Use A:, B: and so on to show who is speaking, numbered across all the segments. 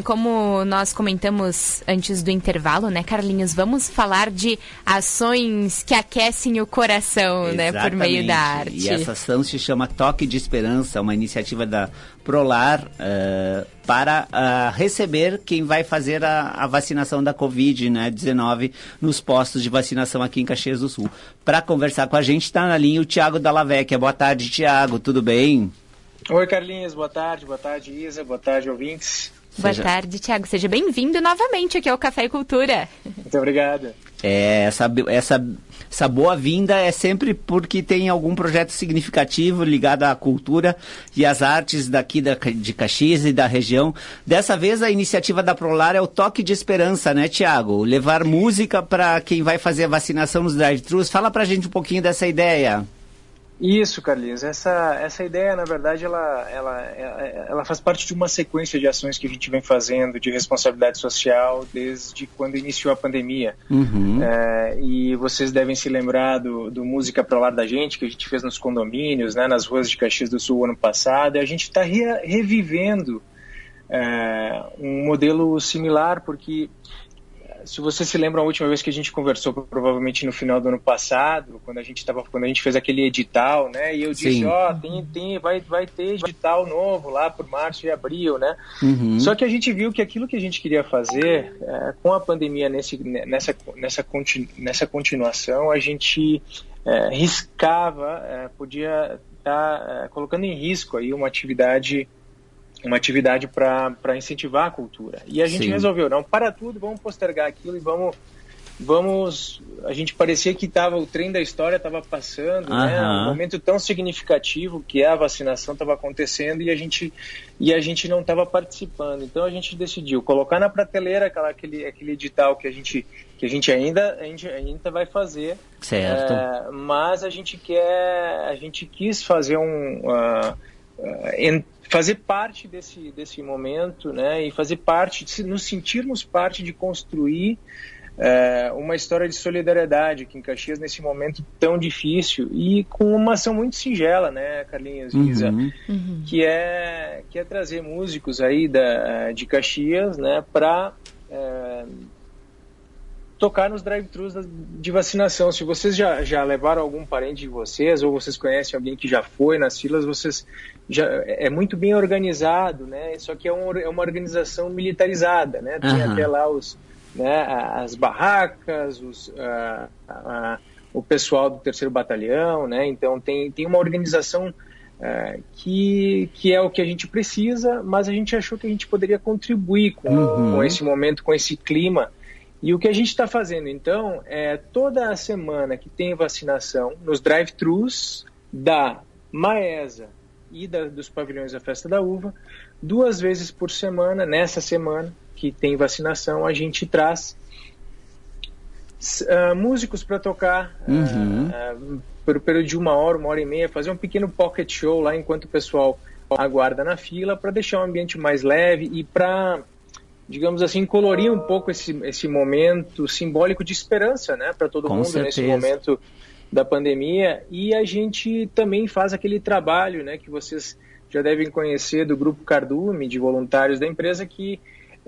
A: como nós comentamos antes do intervalo, né, Carlinhos? Vamos falar de ações que aquecem o coração, né, por meio da arte.
B: E essa ação se chama Toque de Esperança, uma iniciativa da Prolar para receber quem vai fazer a vacinação da Covid-19 nos postos de vacinação aqui em Caxias do Sul. Para conversar com a gente está na linha o Thiago Dallavecchia. Boa tarde, Thiago, tudo bem?
C: Oi, Carlinhos, boa tarde, Isa, boa tarde, ouvintes.
A: Boa tarde, Thiago, seja bem-vindo novamente aqui ao Café e Cultura.
C: Muito obrigado.
B: Essa boa-vinda é sempre porque tem algum projeto significativo ligado à cultura e às artes daqui de Caxias e da região. Dessa vez a iniciativa da Prolar é o Toque de Esperança, né, Thiago? Levar música para quem vai fazer a vacinação nos drive-thrus. Fala pra gente um pouquinho dessa ideia.
C: Isso, Carlinhos. Essa ideia, na verdade, ela faz parte de uma sequência de ações que a gente vem fazendo de responsabilidade social desde quando iniciou a pandemia.
B: Uhum.
C: E vocês devem se lembrar do Música Pro Lar da Gente, que a gente fez nos condomínios, né, nas ruas de Caxias do Sul ano passado. E a gente está revivendo um modelo similar, porque... Se você se lembra, a última vez que a gente conversou, provavelmente no final do ano passado, quando a gente fez aquele edital, né? E eu disse, vai ter edital novo lá por março e abril, né?
B: Uhum.
C: Só que a gente viu que aquilo que a gente queria fazer, com a pandemia nessa continuação, a gente riscava, podia estar colocando em risco aí uma atividade para incentivar a cultura. E a gente resolveu, não, para tudo, vamos postergar aquilo e vamos... A gente parecia que o trem da história estava passando, né? Um momento tão significativo que a vacinação estava acontecendo e a gente não estava participando. Então a gente decidiu colocar na prateleira aquele edital que a gente ainda vai fazer.
B: Certo.
C: Mas a gente quis fazer fazer parte desse momento, né, e fazer parte, nos sentirmos parte de construir uma história de solidariedade aqui em Caxias nesse momento tão difícil e com uma ação muito singela, né, Carlinhos e Isa, que é trazer músicos aí de Caxias, né, para tocar nos drive-thrus de vacinação. Se vocês já levaram algum parente de vocês, ou vocês conhecem alguém que já foi nas filas, é muito bem organizado, né? Só que é uma organização militarizada, né? Tem até lá as barracas, o pessoal do 3º Batalhão, né? Então tem uma organização que é o que a gente precisa, mas a gente achou que a gente poderia contribuir com esse momento, com esse clima. E o que a gente está fazendo, então, é toda a semana que tem vacinação nos drive-thrus da Maesa e dos pavilhões da Festa da Uva, 2 vezes por semana, nessa semana que tem vacinação, a gente traz músicos para tocar por um período de 1 hora, 1h30, fazer um pequeno pocket show lá enquanto o pessoal aguarda na fila, para deixar o ambiente mais leve e para, digamos assim, colorir um pouco esse momento simbólico de esperança, né, para todo mundo nesse momento da pandemia. E a gente também faz aquele trabalho, né, que vocês já devem conhecer do Grupo Cardume, de voluntários da empresa, que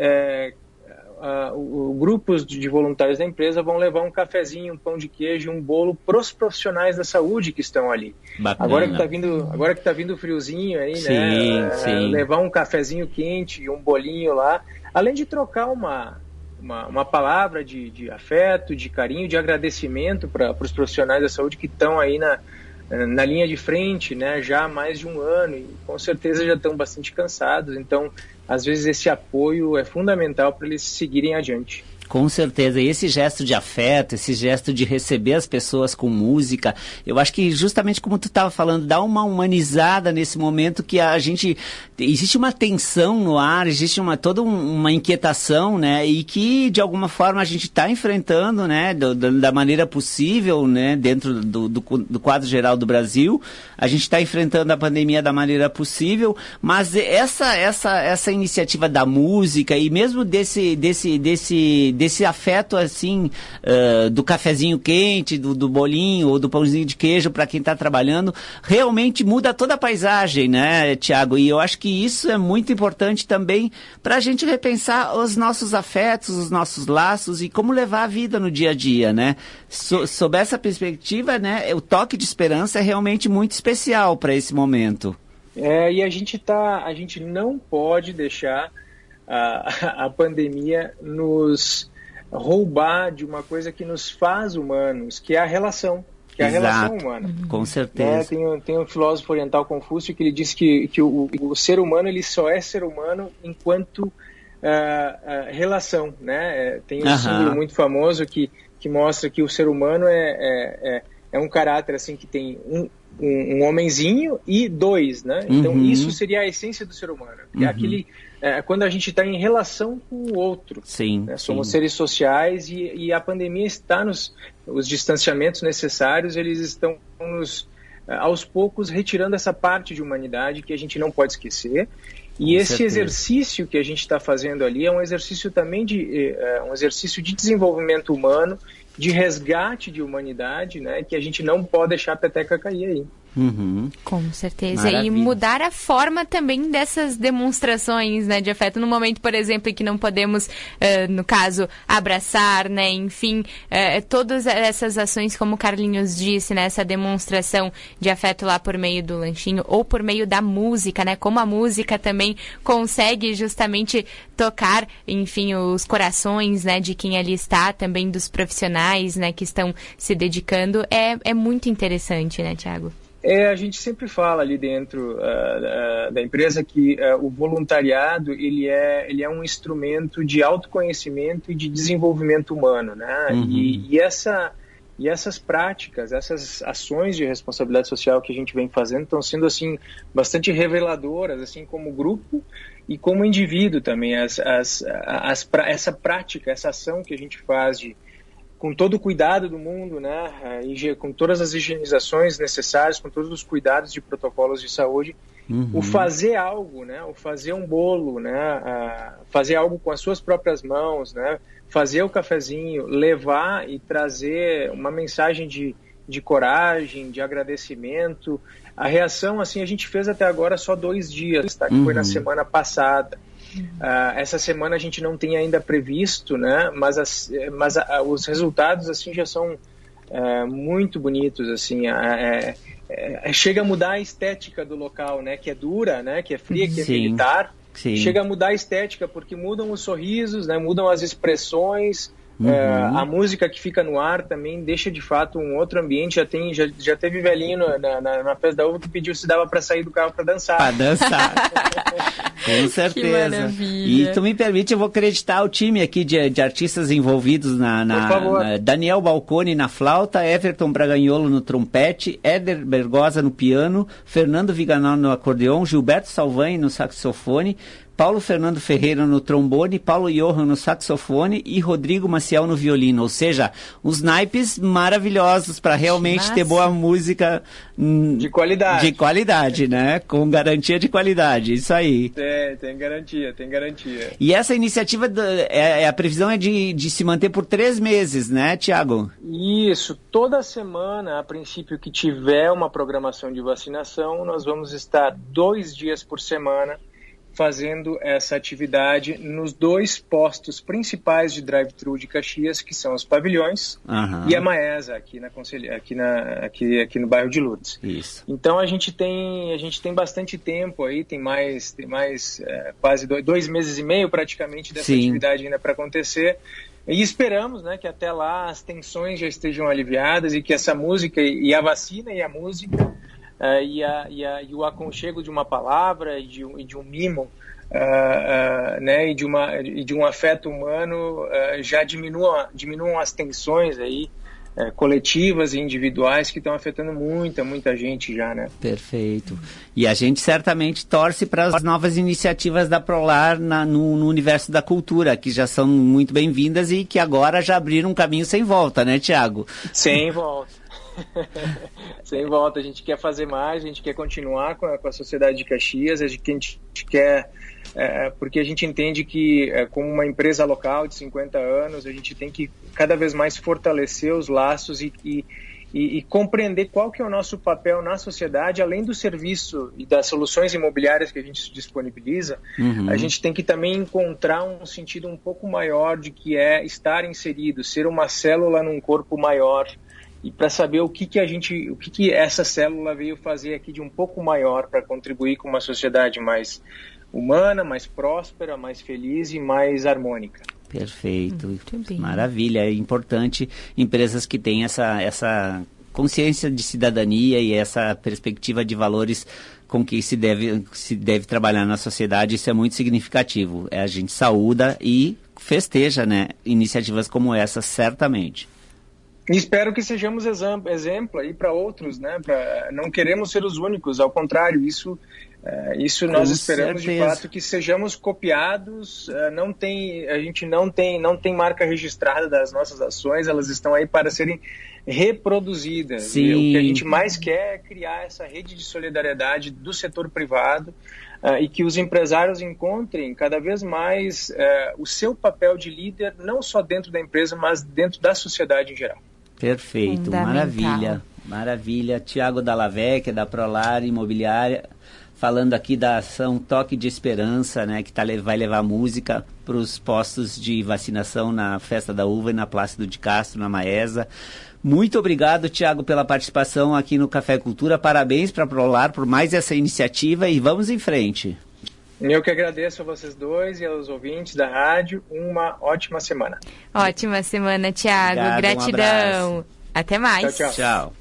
C: grupos de voluntários da empresa vão levar um cafezinho, um pão de queijo e um bolo para os profissionais da saúde que estão ali.
B: Bacana.
C: Agora que tá vindo o friozinho aí, né, levar um cafezinho quente e um bolinho lá, além de trocar uma palavra de afeto, de carinho, de agradecimento para os profissionais da saúde que estão aí na linha de frente, né, já há mais de 1 ano, e com certeza já estão bastante cansados. Então, às vezes esse apoio é fundamental para eles seguirem adiante.
B: Com certeza, e esse gesto de afeto, esse gesto de receber as pessoas com música, eu acho que justamente como tu estava falando, dá uma humanizada nesse momento que existe uma tensão no ar, existe toda uma inquietação, né, e que de alguma forma a gente está enfrentando, né, da maneira possível, né, dentro do quadro geral do Brasil, a gente está enfrentando a pandemia da maneira possível, mas essa iniciativa da música e mesmo desse desse afeto, assim, do cafezinho quente, do bolinho ou do pãozinho de queijo para quem está trabalhando, realmente muda toda a paisagem, né, Tiago? E eu acho que isso é muito importante também para a gente repensar os nossos afetos, os nossos laços e como levar a vida no dia a dia, né? Sob essa perspectiva, né, o toque de esperança é realmente muito especial para esse momento.
C: E a gente não pode deixar a pandemia nos roubar de uma coisa que nos faz humanos, que é a relação. Que é a relação humana.
B: Com certeza.
C: Tem um filósofo oriental, Confúcio, que ele diz que o ser humano ele só é ser humano enquanto relação, né? Tem um símbolo muito famoso que mostra que o ser humano é um caráter assim que tem um homenzinho e dois, né? Então isso seria a essência do ser humano. É aquele quando a gente está em relação com o outro.
B: Sim,
C: né? Somos seres sociais e a pandemia está os distanciamentos necessários, eles estão aos poucos retirando essa parte de humanidade que a gente não pode esquecer. E esse exercício que a gente está fazendo ali é um exercício também um exercício de desenvolvimento humano, de resgate de humanidade, né? Que a gente não pode deixar a peteca cair aí.
A: Com certeza.
B: Maravilha.
A: E mudar a forma também dessas demonstrações, né, de afeto. No momento, por exemplo, em que não podemos, no caso, abraçar, né, enfim, todas essas ações, como o Carlinhos disse, né, essa demonstração de afeto lá por meio do lanchinho ou por meio da música, né, como a música também consegue justamente tocar, enfim, os corações, né, de quem ali está, também dos profissionais, né, que estão se dedicando. É muito interessante, né, Tiago?
C: A gente sempre fala ali dentro da empresa que o voluntariado ele é um instrumento de autoconhecimento e de desenvolvimento humano, né? E essas práticas, essas ações de responsabilidade social que a gente vem fazendo estão sendo assim bastante reveladoras, assim como grupo e como indivíduo também. Essa prática, essa ação que a gente faz com todo o cuidado do mundo, né, com todas as higienizações necessárias, com todos os cuidados de protocolos de saúde, o fazer algo, né, o fazer um bolo, né, fazer algo com as suas próprias mãos, né, fazer o cafezinho, levar e trazer uma mensagem de coragem, de agradecimento. A reação, assim, a gente fez até agora só 2 dias, tá, que foi na semana passada. Essa semana a gente não tem ainda previsto, né? Mas os resultados assim já são muito bonitos, assim. Chega a mudar a estética do local, né? Que é dura, né? Que é fria, que é militar.
B: Sim.
C: Chega a mudar a estética porque mudam os sorrisos, né? Mudam as expressões. A música que fica no ar também deixa de fato um outro ambiente. Já teve velhinho na festa da uva que pediu se dava para sair do carro para dançar.
B: Para dançar. Com certeza.
A: Que maravilha.
B: E tu me permite, eu vou acreditar o time aqui de artistas envolvidos
C: Por favor.
B: Daniel Balcone na flauta, Everton Braganholo no trompete, Éder Bergosa no piano, Fernando Viganò no acordeon, Gilberto Salvani no saxofone, Paulo Fernando Ferreira no trombone, Paulo Johan no saxofone e Rodrigo Maciel no violino. Ou seja, uns naipes maravilhosos para realmente ter boa música
C: de qualidade.
B: De qualidade, né? Com garantia de qualidade. Isso aí.
C: Tem garantia.
B: E essa iniciativa, a previsão é de se manter por 3 meses, né, Tiago?
C: Isso. Toda semana, a princípio que tiver uma programação de vacinação, nós vamos estar 2 dias por semana fazendo essa atividade nos 2 postos principais de drive-thru de Caxias, que são os pavilhões e a Maesa, aqui no bairro de Lourdes.
B: Isso.
C: Então a gente tem bastante tempo aí, tem mais quase 2 meses e meio praticamente dessa atividade ainda para acontecer. E esperamos, né, que até lá as tensões já estejam aliviadas e que essa música e a vacina e a música e o aconchego de uma palavra e de um mimo, né, e de um afeto humano já diminuam as tensões aí coletivas e individuais que estão afetando muita gente já, né?
B: Perfeito. E a gente certamente torce para as novas iniciativas da Prolar no universo da cultura, que já são muito bem-vindas e que agora já abriram um caminho sem volta, né, Tiago?
C: Sem volta. Sem volta, a gente quer fazer mais, a gente quer continuar com a Sociedade de Caxias, a gente quer porque a gente entende que, como uma empresa local de 50 anos, a gente tem que cada vez mais fortalecer os laços e compreender qual que é o nosso papel na sociedade, além do serviço e das soluções imobiliárias que a gente disponibiliza. A gente tem que também encontrar um sentido um pouco maior de que é estar inserido, ser uma célula num corpo maior, e para saber o que essa célula veio fazer aqui de um pouco maior para contribuir com uma sociedade mais humana, mais próspera, mais feliz e mais harmônica.
B: Perfeito, maravilha, é importante empresas que têm essa consciência de cidadania e essa perspectiva de valores com que se deve trabalhar na sociedade. Isso é muito significativo, a gente saúda e festeja, né, iniciativas como essa, certamente.
C: E espero que sejamos exemplo aí para outros, né? Não queremos ser os únicos, ao contrário, isso nós esperamos de fato que sejamos copiados. A gente não tem marca registrada das nossas ações, elas estão aí para serem reproduzidas.
B: Sim.
C: O que a gente mais quer é criar essa rede de solidariedade do setor privado, e que os empresários encontrem cada vez mais o seu papel de líder, não só dentro da empresa, mas dentro da sociedade em geral.
B: Perfeito, maravilha. Tiago Dallavecchia, da Prolar Imobiliária, falando aqui da ação Toque de Esperança, né, que vai levar música para os postos de vacinação na Festa da Uva e na Plácido de Castro, na Maesa. Muito obrigado, Tiago, pela participação aqui no Café Cultura. Parabéns para a Prolar por mais essa iniciativa e vamos em frente.
C: Eu que agradeço a vocês dois e aos ouvintes da rádio. Uma ótima semana.
A: Ótima semana, Tiago. Gratidão.
B: Um
A: até mais.
C: Tchau.
B: Tchau.